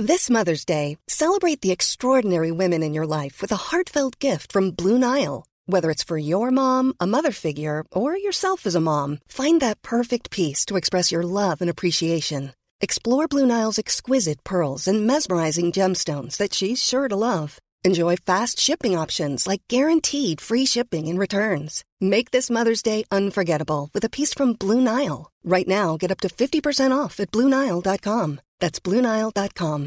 This Mother's Day, celebrate the extraordinary women in your life with a heartfelt gift from Blue Nile. Whether it's for your mom, a mother figure, or yourself as a mom, find that perfect piece to express your love and appreciation. Explore Blue Nile's exquisite pearls and mesmerizing gemstones that she's sure to love. Enjoy fast shipping options like guaranteed free shipping and returns. Make this Mother's Day unforgettable with a piece from Blue Nile. Right now, get up to 50% off at BlueNile.com. That's BlueNile.com.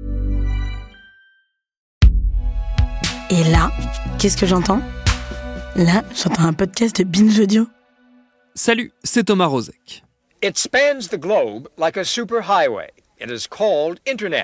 Et là, qu'est-ce que j'entends ? Là, j'entends un podcast de Binge Audio. Salut, c'est Thomas Rozek. It spans the globe like a superhighway. It is called Internet.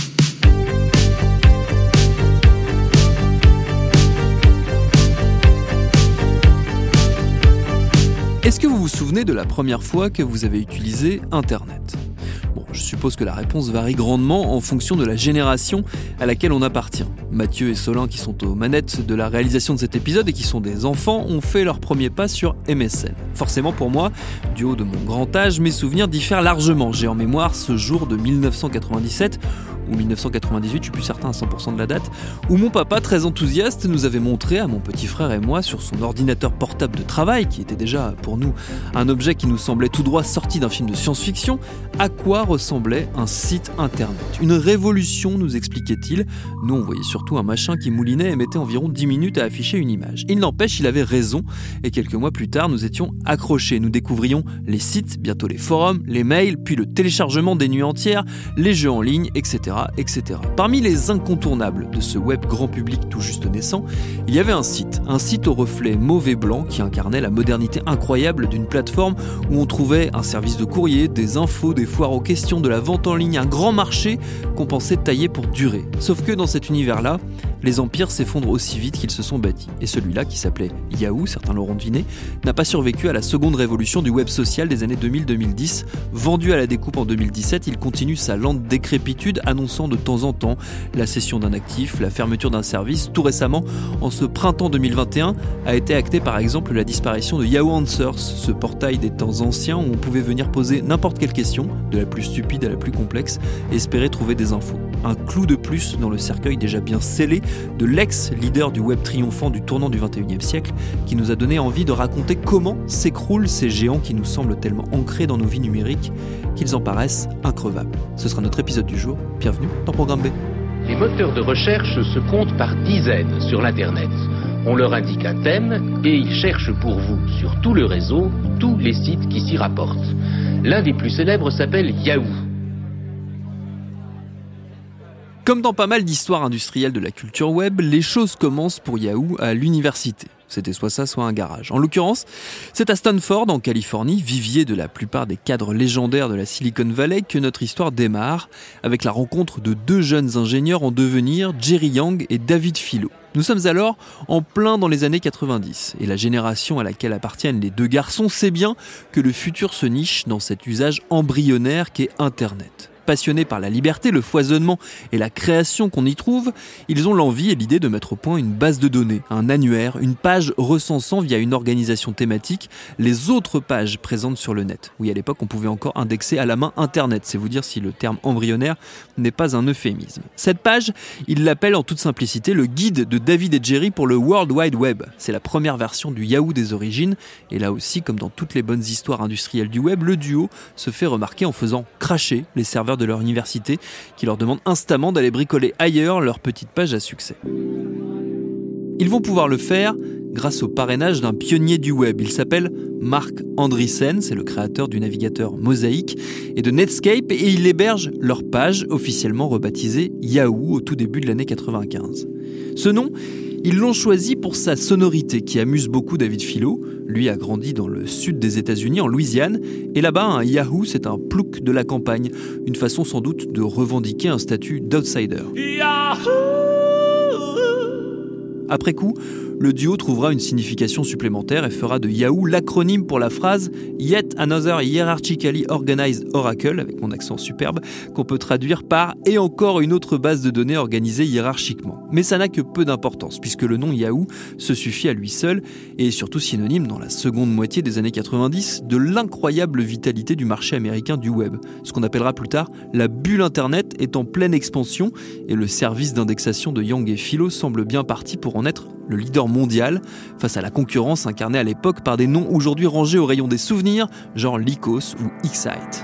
Est-ce que vous vous souvenez de la première fois que vous avez utilisé Internet ? Bon, je suppose que la réponse varie grandement en fonction de la génération à laquelle on appartient. Mathieu et Solin, qui sont aux manettes de la réalisation de cet épisode et qui sont des enfants, ont fait leur premier pas sur MSN. Forcément pour moi, du haut de mon grand âge, mes souvenirs diffèrent largement. J'ai en mémoire ce jour de 1997 ou 1998, je suis plus certain à 100% de la date, où mon papa, très enthousiaste, nous avait montré à mon petit frère et moi sur son ordinateur portable de travail, qui était déjà pour nous un objet qui nous semblait tout droit sorti d'un film de science-fiction, à quoi ressemblait un site internet. Une révolution, nous expliquait-il. Nous, on voyait surtout un machin qui moulinait et mettait environ 10 minutes à afficher une image. Il n'empêche, il avait raison, et quelques mois plus tard, nous étions accrochés. Nous découvrions les sites, bientôt les forums, les mails, puis le téléchargement des nuits entières, les jeux en ligne, etc. etc. Parmi les incontournables de ce web grand public tout juste naissant, il y avait un site au reflet mauve et blanc qui incarnait la modernité incroyable d'une plateforme où on trouvait un service de courrier, des infos, des foires aux questions, de la vente en ligne, un grand marché qu'on pensait taillé pour durer. Sauf que dans cet univers-là, les empires s'effondrent aussi vite qu'ils se sont bâtis. Et celui-là, qui s'appelait Yahoo, certains l'auront deviné, n'a pas survécu à la seconde révolution du web social des années 2000-2010. Vendu à la découpe en 2017, il continue sa lente décrépitude, annonçant de temps en temps la cession d'un actif, la fermeture d'un service. Tout récemment, en ce printemps 2021, a été actée par exemple la disparition de Yahoo Answers, ce portail des temps anciens où on pouvait venir poser n'importe quelle question, de la plus stupide à la plus complexe, et espérer trouver des infos. Un clou de plus dans le cercueil déjà bien scellé de l'ex-leader du web triomphant du tournant du 21e siècle, qui nous a donné envie de raconter comment s'écroulent ces géants qui nous semblent tellement ancrés dans nos vies numériques qu'ils en paraissent increvables. Ce sera notre épisode du jour. Bienvenue dans Programme B. Les moteurs de recherche se comptent par dizaines sur l'Internet. On leur indique un thème et ils cherchent pour vous, sur tout le réseau, tous les sites qui s'y rapportent. L'un des plus célèbres s'appelle Yahoo. Comme dans pas mal d'histoires industrielles de la culture web, les choses commencent pour Yahoo à l'université. C'était soit ça, soit un garage. En l'occurrence, c'est à Stanford, en Californie, vivier de la plupart des cadres légendaires de la Silicon Valley, que notre histoire démarre, avec la rencontre de deux jeunes ingénieurs en devenir, Jerry Yang et David Filo. Nous sommes alors en plein dans les années 90, et la génération à laquelle appartiennent les deux garçons sait bien que le futur se niche dans cet usage embryonnaire qu'est Internet. Passionnés par la liberté, le foisonnement et la création qu'on y trouve, ils ont l'envie et l'idée de mettre au point une base de données, un annuaire, une page recensant via une organisation thématique les autres pages présentes sur le net. Oui, à l'époque, on pouvait encore indexer à la main Internet, c'est vous dire si le terme embryonnaire n'est pas un euphémisme. Cette page, ils l'appellent en toute simplicité le guide de David et Jerry pour le World Wide Web. C'est la première version du Yahoo des origines, et là aussi, comme dans toutes les bonnes histoires industrielles du web, le duo se fait remarquer en faisant cracher les serveurs de leur université qui leur demandent instamment d'aller bricoler ailleurs leur petite page à succès. Ils vont pouvoir le faire grâce au parrainage d'un pionnier du web. Il s'appelle Marc Andreessen, c'est le créateur du navigateur Mosaic et de Netscape, et il héberge leur page officiellement rebaptisée Yahoo au tout début de l'année 95. Ce nom, ils l'ont choisi pour sa sonorité qui amuse beaucoup David Filo. Lui a grandi dans le sud des États-Unis, en Louisiane, et là-bas, un Yahoo, c'est un plouc de la campagne, une façon sans doute de revendiquer un statut d'outsider. Yahoo! Après coup, le duo trouvera une signification supplémentaire et fera de Yahoo l'acronyme pour la phrase « Yet another hierarchically organized oracle », avec mon accent superbe, qu'on peut traduire par « et encore une autre base de données organisée hiérarchiquement ». Mais ça n'a que peu d'importance, puisque le nom Yahoo se suffit à lui seul et est surtout synonyme dans la seconde moitié des années 90 de l'incroyable vitalité du marché américain du web. Ce qu'on appellera plus tard la bulle Internet est en pleine expansion et le service d'indexation de Yang et Philo semble bien parti pour en être le leader mondial face à la concurrence incarnée à l'époque par des noms aujourd'hui rangés au rayon des souvenirs, genre Lycos ou Excite.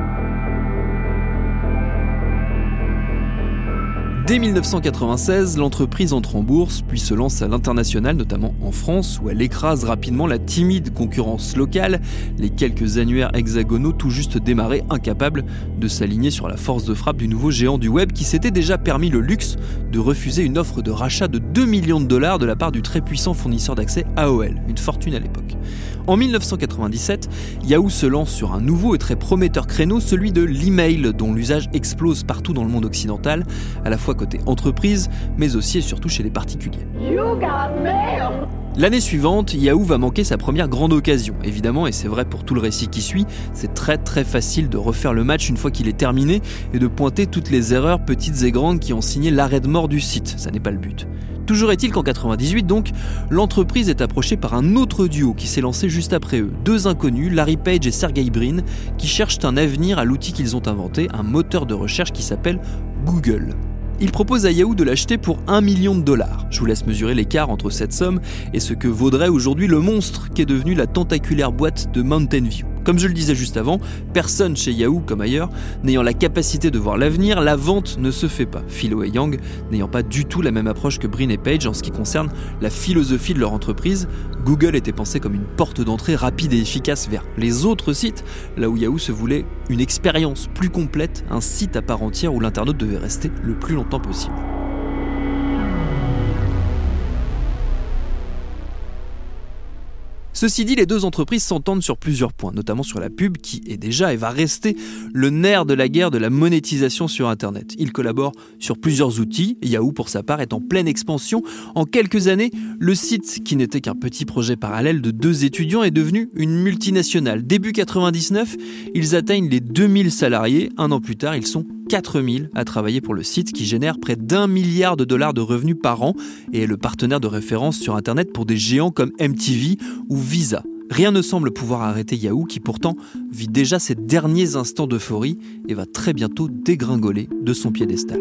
Dès 1996, l'entreprise entre en bourse, puis se lance à l'international, notamment en France, où elle écrase rapidement la timide concurrence locale, les quelques annuaires hexagonaux tout juste démarrés, incapables de s'aligner sur la force de frappe du nouveau géant du web qui s'était déjà permis le luxe de refuser une offre de rachat de 2 millions de dollars de la part du très puissant fournisseur d'accès AOL, une fortune à l'époque. En 1997, Yahoo se lance sur un nouveau et très prometteur créneau, celui de l'email, dont l'usage explose partout dans le monde occidental, à la fois côté entreprise, mais aussi et surtout chez les particuliers. L'année suivante, Yahoo va manquer sa première grande occasion. Évidemment, et c'est vrai pour tout le récit qui suit, c'est très facile de refaire le match une fois qu'il est terminé et de pointer toutes les erreurs, petites et grandes, qui ont signé l'arrêt de mort du site. Ça n'est pas le but. Toujours est-il qu'en 98, donc, l'entreprise est approchée par un autre duo qui s'est lancé juste après eux. Deux inconnus, Larry Page et Sergey Brin, qui cherchent un avenir à l'outil qu'ils ont inventé, un moteur de recherche qui s'appelle Google. Ils proposent à Yahoo de l'acheter pour $1 million. Je vous laisse mesurer l'écart entre cette somme et ce que vaudrait aujourd'hui le monstre qu'est devenu la tentaculaire boîte de Mountain View. Comme je le disais juste avant, personne chez Yahoo, comme ailleurs, n'ayant la capacité de voir l'avenir, la vente ne se fait pas. Philo et Yang n'ayant pas du tout la même approche que Brin et Page en ce qui concerne la philosophie de leur entreprise, Google était pensé comme une porte d'entrée rapide et efficace vers les autres sites, là où Yahoo se voulait une expérience plus complète, un site à part entière où l'internaute devait rester le plus longtemps possible. Ceci dit, les deux entreprises s'entendent sur plusieurs points, notamment sur la pub qui est déjà et va rester le nerf de la guerre de la monétisation sur Internet. Ils collaborent sur plusieurs outils, Yahoo pour sa part est en pleine expansion. En quelques années, le site, qui n'était qu'un petit projet parallèle de deux étudiants, est devenu une multinationale. Début 99, ils atteignent les 2000 salariés. Un an plus tard, ils sont 4000 à travailler pour le site qui génère près d'$1 milliard de revenus par an et est le partenaire de référence sur Internet pour des géants comme MTV ou Visa. Rien ne semble pouvoir arrêter Yahoo qui pourtant vit déjà ses derniers instants d'euphorie et va très bientôt dégringoler de son piédestal.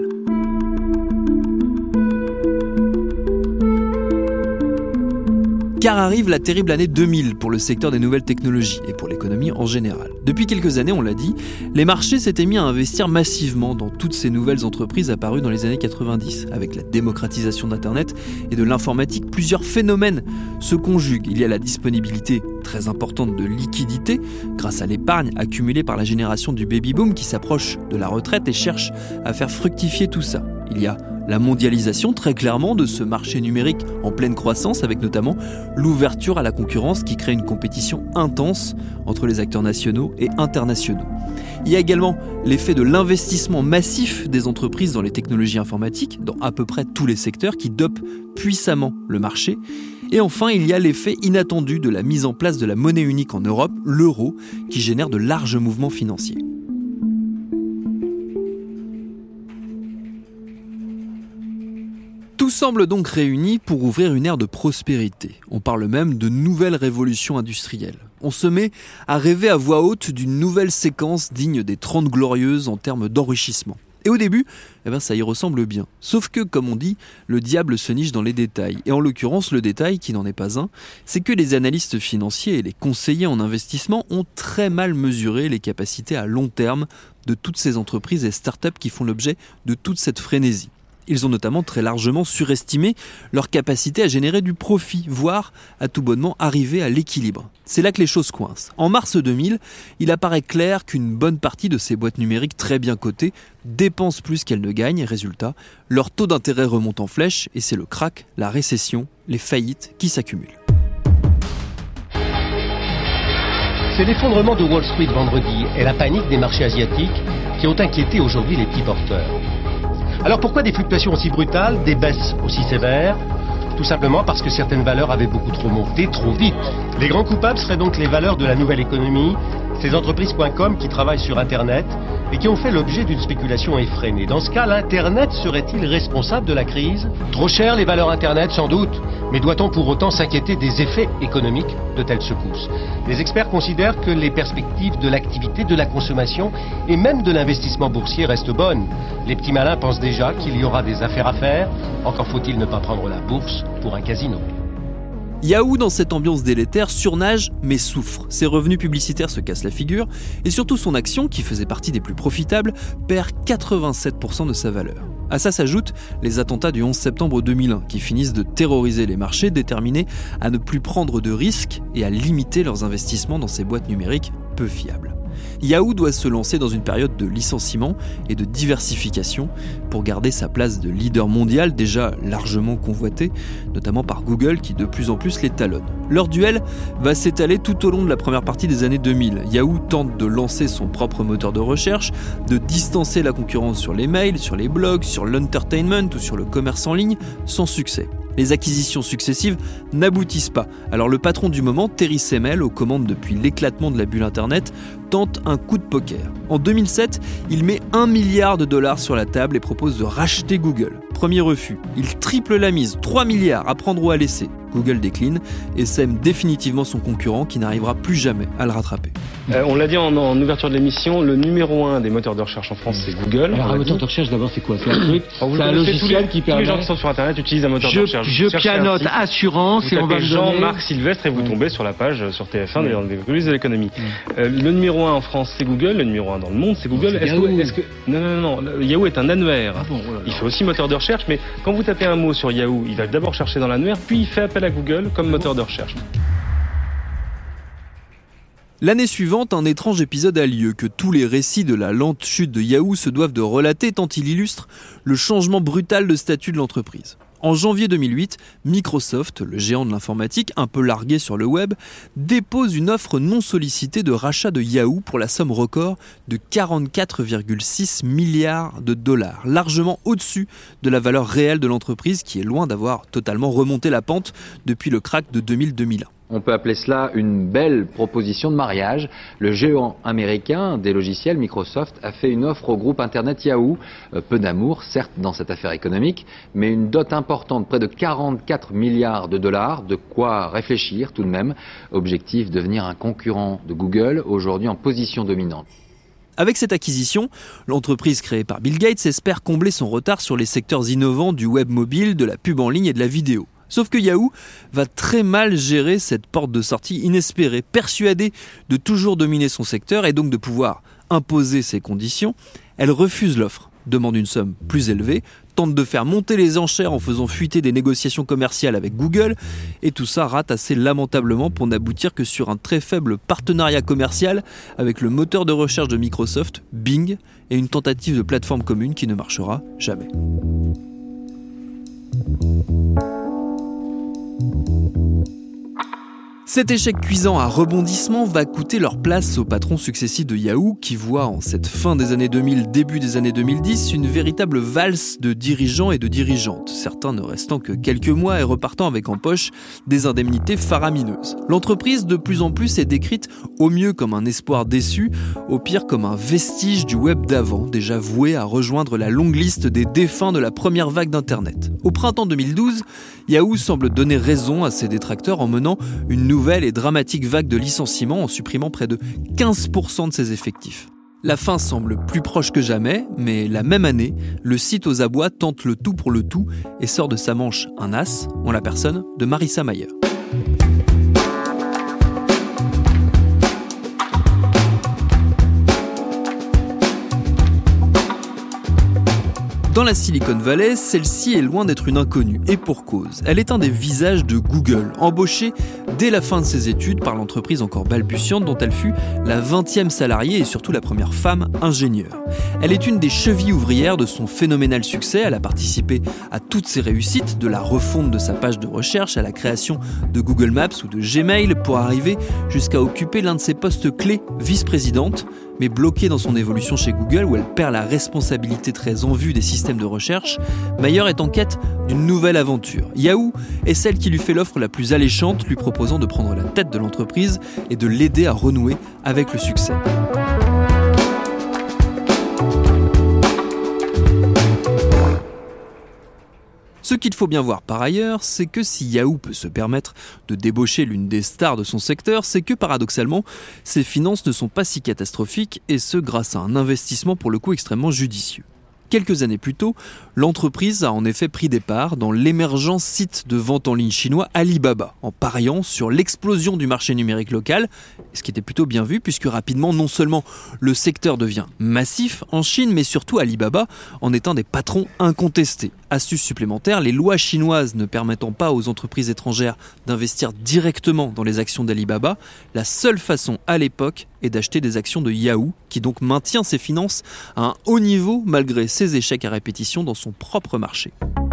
Car arrive la terrible année 2000 pour le secteur des nouvelles technologies et pour l'économie en général. Depuis quelques années, on l'a dit, les marchés s'étaient mis à investir massivement dans toutes ces nouvelles entreprises apparues dans les années 90. Avec la démocratisation d'Internet et de l'informatique, plusieurs phénomènes se conjuguent. Il y a la disponibilité très importante de liquidités grâce à l'épargne accumulée par la génération du baby-boom qui s'approche de la retraite et cherche à faire fructifier tout ça. Il y a la mondialisation très clairement de ce marché numérique en pleine croissance avec notamment l'ouverture à la concurrence qui crée une compétition intense entre les acteurs nationaux et internationaux. Il y a également l'effet de l'investissement massif des entreprises dans les technologies informatiques, dans à peu près tous les secteurs qui dopent puissamment le marché. Et enfin, il y a l'effet inattendu de la mise en place de la monnaie unique en Europe, l'euro, qui génère de larges mouvements financiers. Tout semble donc réuni pour ouvrir une ère de prospérité. On parle même de nouvelle révolution industrielle. On se met à rêver à voix haute d'une nouvelle séquence digne des 30 Glorieuses en termes d'enrichissement. Et au début, ça y ressemble bien. Sauf que, comme on dit, le diable se niche dans les détails. Et en l'occurrence, le détail, qui n'en est pas un, c'est que les analystes financiers et les conseillers en investissement ont très mal mesuré les capacités à long terme de toutes ces entreprises et startups qui font l'objet de toute cette frénésie. Ils ont notamment très largement surestimé leur capacité à générer du profit, voire à tout bonnement arriver à l'équilibre. C'est là que les choses coincent. En mars 2000, il apparaît clair qu'une bonne partie de ces boîtes numériques très bien cotées dépensent plus qu'elles ne gagnent. Résultat, leur taux d'intérêt remonte en flèche et c'est le krach, la récession, les faillites qui s'accumulent. C'est l'effondrement de Wall Street vendredi et la panique des marchés asiatiques qui ont inquiété aujourd'hui les petits porteurs. Alors pourquoi des fluctuations aussi brutales, des baisses aussi sévères ? tout simplement parce que certaines valeurs avaient beaucoup trop monté, trop vite. Les grands coupables seraient donc les valeurs de la nouvelle économie, ces entreprises.com qui travaillent sur Internet et qui ont fait l'objet d'une spéculation effrénée. Dans ce cas, l'Internet serait-il responsable de la crise ? Trop cher les valeurs Internet, sans doute. Mais doit-on pour autant s'inquiéter des effets économiques de telles secousses ? Les experts considèrent que les perspectives de l'activité, de la consommation et même de l'investissement boursier restent bonnes. Les petits malins pensent déjà qu'il y aura des affaires à faire. Encore faut-il ne pas prendre la bourse pour un casino. Yahoo, dans cette ambiance délétère, surnage mais souffre. Ses revenus publicitaires se cassent la figure et surtout son action, qui faisait partie des plus profitables, perd 87% de sa valeur. À ça s'ajoutent les attentats du 11 septembre 2001 qui finissent de terroriser les marchés, déterminés à ne plus prendre de risques et à limiter leurs investissements dans ces boîtes numériques peu fiables. Yahoo doit se lancer dans une période de licenciement et de diversification pour garder sa place de leader mondial déjà largement convoité, notamment par Google qui de plus en plus les talonne. Leur duel va s'étaler tout au long de la première partie des années 2000. Yahoo tente de lancer son propre moteur de recherche, de distancer la concurrence sur les mails, sur les blogs, sur l'entertainment ou sur le commerce en ligne, sans succès. Les acquisitions successives n'aboutissent pas. Alors le patron du moment, Terry Semel, aux commandes depuis l'éclatement de la bulle Internet, tente un coup de poker. En 2007, il met $1 milliard sur la table et propose de racheter Google. Premier refus. Il triple la mise, 3 milliards à prendre ou à laisser. Google décline et sème définitivement son concurrent qui n'arrivera plus jamais à le rattraper. On l'a dit en ouverture de l'émission, le numéro 1 des moteurs de recherche en France, c'est Google. Alors un moteur de recherche, d'abord, c'est quoi ? C'est un truc, c'est un logiciel qui permet... Tous les gens qui sont sur Internet utilisent un moteur de recherche. Je pianote assurance et on va me donner... Jean-Marc Sylvestre et vous tombez sur la page sur TF1 des coulisses de l'économie. Le numéro 1 en France, c'est Google. Le numéro 1 dans le monde, c'est Google. Non. Yahoo est un annuaire. Il fait aussi moteur de recherche, mais quand vous tapez un mot sur Yahoo, il va d'abord chercher dans l'annuaire, puis il fait appel à Google comme moteur de recherche. L'année suivante, un étrange épisode a lieu que tous les récits de la lente chute de Yahoo se doivent de relater tant il illustre le changement brutal de statut de l'entreprise. En janvier 2008, Microsoft, le géant de l'informatique, un peu largué sur le web, dépose une offre non sollicitée de rachat de Yahoo pour la somme record de 44,6 milliards de dollars, largement au-dessus de la valeur réelle de l'entreprise qui est loin d'avoir totalement remonté la pente depuis le krach de 2000-2001. On peut appeler cela une belle proposition de mariage. Le géant américain des logiciels, Microsoft, a fait une offre au groupe Internet Yahoo. Peu d'amour, certes, dans cette affaire économique, mais une dot importante, près de 44 milliards de dollars, de quoi réfléchir tout de même. Objectif, devenir un concurrent de Google, aujourd'hui en position dominante. Avec cette acquisition, l'entreprise créée par Bill Gates espère combler son retard sur les secteurs innovants du web mobile, de la pub en ligne et de la vidéo. Sauf que Yahoo va très mal gérer cette porte de sortie inespérée, persuadée de toujours dominer son secteur et donc de pouvoir imposer ses conditions. Elle refuse l'offre, demande une somme plus élevée, tente de faire monter les enchères en faisant fuiter des négociations commerciales avec Google, et tout ça rate assez lamentablement pour n'aboutir que sur un très faible partenariat commercial avec le moteur de recherche de Microsoft, Bing, et une tentative de plateforme commune qui ne marchera jamais. Cet échec cuisant à rebondissement va coûter leur place aux patrons successifs de Yahoo qui voient en cette fin des années 2000, début des années 2010, une véritable valse de dirigeants et de dirigeantes, certains ne restant que quelques mois et repartant avec en poche des indemnités faramineuses. L'entreprise de plus en plus est décrite au mieux comme un espoir déçu, au pire comme un vestige du web d'avant, déjà voué à rejoindre la longue liste des défunts de la première vague d'Internet. Au printemps 2012, Yahoo semble donner raison à ses détracteurs en menant une nouvelle et dramatique vague de licenciements en supprimant près de 15% de ses effectifs. La fin semble plus proche que jamais, mais la même année, le site aux abois tente le tout pour le tout et sort de sa manche un as, en la personne de Marissa Mayer. Dans la Silicon Valley, celle-ci est loin d'être une inconnue, et pour cause. Elle est un des visages de Google, embauché dès la fin de ses études par l'entreprise encore balbutiante dont elle fut la 20e salariée et surtout la première femme ingénieure. Elle est une des chevilles ouvrières de son phénoménal succès. Elle a participé à toutes ses réussites, de la refonte de sa page de recherche à la création de Google Maps ou de Gmail, pour arriver jusqu'à occuper l'un de ses postes clés, vice-présidente. Mais bloquée dans son évolution chez Google, où elle perd la responsabilité très en vue des systèmes de recherche, Mayer est en quête d'une nouvelle aventure. Yahoo est celle qui lui fait l'offre la plus alléchante, lui proposant de prendre la tête de l'entreprise et de l'aider à renouer avec le succès. Ce qu'il faut bien voir par ailleurs, c'est que si Yahoo peut se permettre de débaucher l'une des stars de son secteur, c'est que paradoxalement, ses finances ne sont pas si catastrophiques, et ce grâce à un investissement pour le coup extrêmement judicieux. Quelques années plus tôt, l'entreprise a en effet pris des parts dans l'émergent site de vente en ligne chinois Alibaba, en pariant sur l'explosion du marché numérique local, ce qui était plutôt bien vu puisque rapidement, non seulement le secteur devient massif en Chine, mais surtout Alibaba en est un des patrons incontestés. Astuce supplémentaire, les lois chinoises ne permettant pas aux entreprises étrangères d'investir directement dans les actions d'Alibaba, la seule façon à l'époque est d'acheter des actions de Yahoo, qui donc maintient ses finances à un haut niveau malgré ses échecs à répétition dans son propre marché.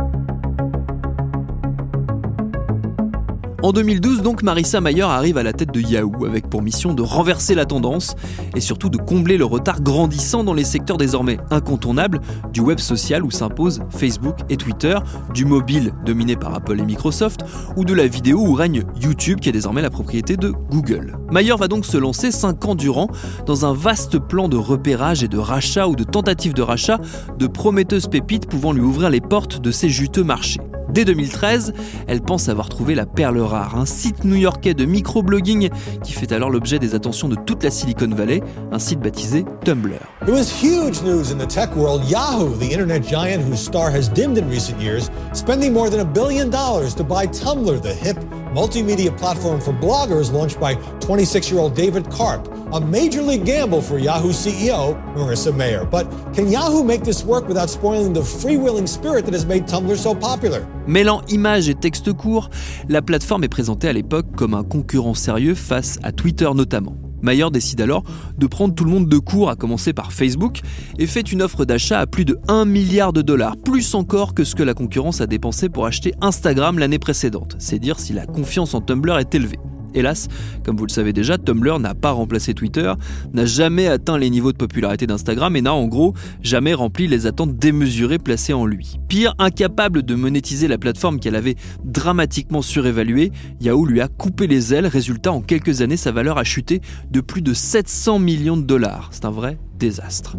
En 2012, donc, Marissa Mayer arrive à la tête de Yahoo avec pour mission de renverser la tendance et surtout de combler le retard grandissant dans les secteurs désormais incontournables du web social où s'imposent Facebook et Twitter, du mobile dominé par Apple et Microsoft ou de la vidéo où règne YouTube qui est désormais la propriété de Google. Mayer va donc se lancer 5 ans durant dans un vaste plan de repérage et de rachat ou de tentative de rachat de prometteuses pépites pouvant lui ouvrir les portes de ces juteux marchés. Dès 2013, elle pense avoir trouvé la perle rare, un site new-yorkais de microblogging qui fait alors l'objet des attentions de toute la Silicon Valley, un site baptisé Tumblr. It was huge news in the tech world. Yahoo, the internet giant whose star has dimmed in recent years, spending more than $1 billion to buy Tumblr, the hip multimedia platform for bloggers launched by 26-year-old David Karp, a major league gamble for Yahoo CEO Marissa Mayer. But can Yahoo make this work without spoiling the freewheeling spirit that has made Tumblr so popular? Mêlant images et textes courts, la plateforme est présentée à l'époque comme un concurrent sérieux face à Twitter notamment. Mayer décide alors de prendre tout le monde de court, à commencer par Facebook, et fait une offre d'achat à plus de $1 milliard, plus encore que ce que la concurrence a dépensé pour acheter Instagram l'année précédente. C'est dire si la confiance en Tumblr est élevée. Hélas, comme vous le savez déjà, Tumblr n'a pas remplacé Twitter, n'a jamais atteint les niveaux de popularité d'Instagram et n'a en gros jamais rempli les attentes démesurées placées en lui. Pire, incapable de monétiser la plateforme qu'elle avait dramatiquement surévaluée, Yahoo lui a coupé les ailes. Résultat, en quelques années, sa valeur a chuté de plus de $700 millions. C'est un vrai désastre.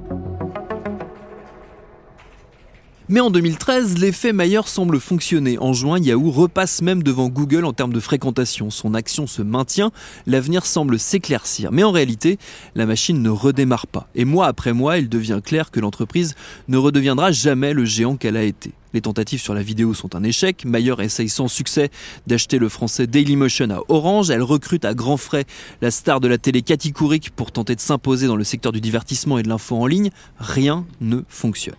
Mais en 2013, l'effet Mayer semble fonctionner. En juin, Yahoo repasse même devant Google en termes de fréquentation. Son action se maintient, l'avenir semble s'éclaircir. Mais en réalité, la machine ne redémarre pas. Et mois après mois, il devient clair que l'entreprise ne redeviendra jamais le géant qu'elle a été. Les tentatives sur la vidéo sont un échec. Mayer essaye sans succès d'acheter le français Dailymotion à Orange. Elle recrute à grands frais la star de la télé Cathy Couric pour tenter de s'imposer dans le secteur du divertissement et de l'info en ligne. Rien ne fonctionne.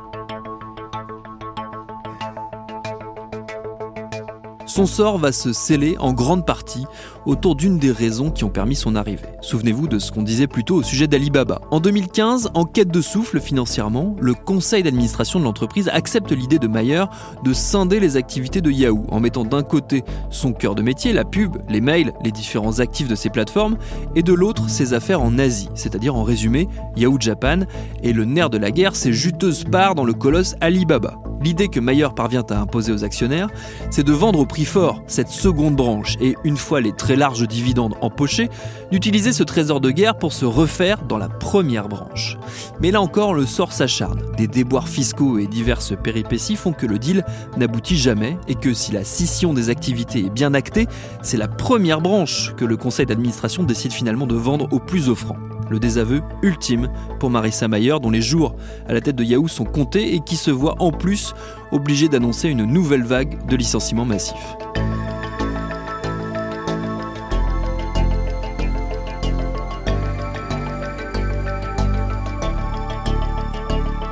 Son sort va se sceller en grande partie autour d'une des raisons qui ont permis son arrivée. Souvenez-vous de ce qu'on disait plus tôt au sujet d'Alibaba. En 2015, en quête de souffle financièrement, le conseil d'administration de l'entreprise accepte l'idée de Mayer de scinder les activités de Yahoo en mettant d'un côté son cœur de métier, la pub, les mails, les différents actifs de ses plateformes, et de l'autre ses affaires en Asie, c'est-à-dire en résumé Yahoo Japan, et le nerf de la guerre, ses juteuses parts dans le colosse Alibaba. L'idée que Mayer parvient à imposer aux actionnaires, c'est de vendre au prix fort cette seconde branche et, une fois les très larges dividendes empochés, d'utiliser ce trésor de guerre pour se refaire dans la première branche. Mais là encore, le sort s'acharne. Des déboires fiscaux et diverses péripéties font que le deal n'aboutit jamais et que si la scission des activités est bien actée, c'est la première branche que le conseil d'administration décide finalement de vendre au plus offrant. Le désaveu ultime pour Marissa Mayer, dont les jours à la tête de Yahoo sont comptés et qui se voit en plus obligée d'annoncer une nouvelle vague de licenciements massifs.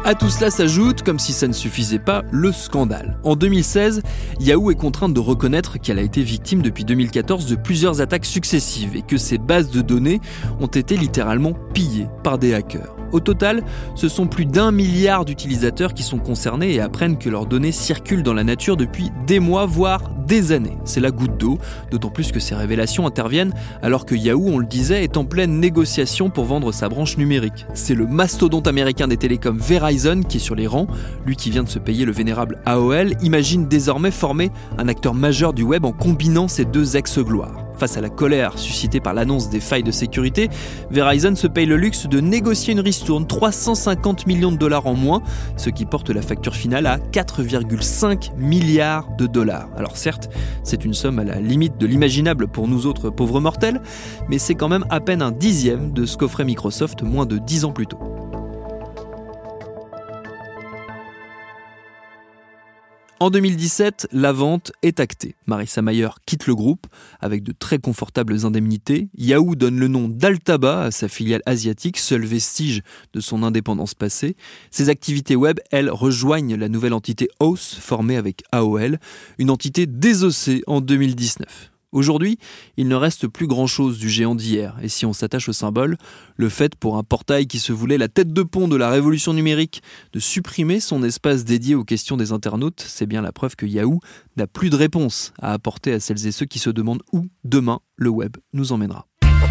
À tout cela s'ajoute, comme si ça ne suffisait pas, le scandale. En 2016, Yahoo est contrainte de reconnaître qu'elle a été victime depuis 2014 de plusieurs attaques successives et que ses bases de données ont été littéralement pillées par des hackers. Au total, ce sont plus d'1 milliard d'utilisateurs qui sont concernés et apprennent que leurs données circulent dans la nature depuis des mois, voire des années. C'est la goutte d'eau, d'autant plus que ces révélations interviennent alors que Yahoo, on le disait, est en pleine négociation pour vendre sa branche numérique. C'est le mastodonte américain des télécoms Verizon qui est sur les rangs. Lui qui vient de se payer le vénérable AOL, imagine désormais former un acteur majeur du web en combinant ces deux ex-gloires. Face à la colère suscitée par l'annonce des failles de sécurité, Verizon se paye le luxe de négocier une ristourne, 350 millions de dollars en moins, ce qui porte la facture finale à 4,5 milliards de dollars. Alors certes, c'est une somme à la limite de l'imaginable pour nous autres pauvres mortels, mais c'est quand même à peine un dixième de ce qu'offrait Microsoft moins de 10 ans plus tôt. En 2017, la vente est actée. Marissa Mayer quitte le groupe avec de très confortables indemnités. Yahoo donne le nom d'Altaba à sa filiale asiatique, seul vestige de son indépendance passée. Ses activités web, elles, rejoignent la nouvelle entité Oath, formée avec AOL, une entité désossée en 2019. Aujourd'hui, il ne reste plus grand-chose du géant d'hier. Et si on s'attache au symbole, le fait pour un portail qui se voulait la tête de pont de la révolution numérique de supprimer son espace dédié aux questions des internautes, c'est bien la preuve que Yahoo n'a plus de réponse à apporter à celles et ceux qui se demandent où, demain, le web nous emmènera.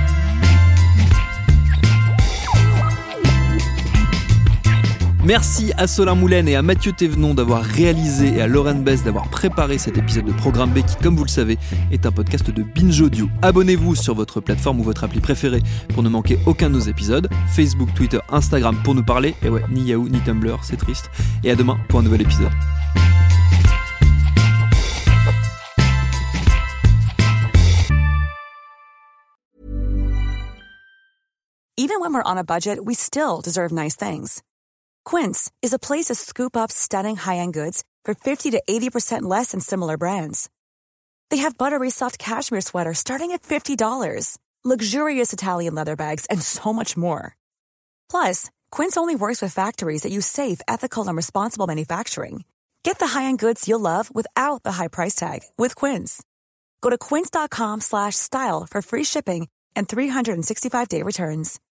Merci à Solin Moulin et à Mathieu Thévenon d'avoir réalisé et à Lauren Bess d'avoir préparé cet épisode de Programme B qui, comme vous le savez, est un podcast de Binge Audio. Abonnez-vous sur votre plateforme ou votre appli préférée pour ne manquer aucun de nos épisodes. Facebook, Twitter, Instagram pour nous parler. Et ouais, ni Yahoo ni Tumblr, c'est triste. Et à demain pour un nouvel épisode. Even when we're on a budget, we still deserve nice things. Quince is a place to scoop up stunning high-end goods for 50 to 80% less than similar brands. They have buttery soft cashmere sweaters starting at $50, luxurious Italian leather bags, and so much more. Plus, Quince only works with factories that use safe, ethical, and responsible manufacturing. Get the high-end goods you'll love without the high price tag with Quince. Go to quince.com/style for free shipping and 365-day returns.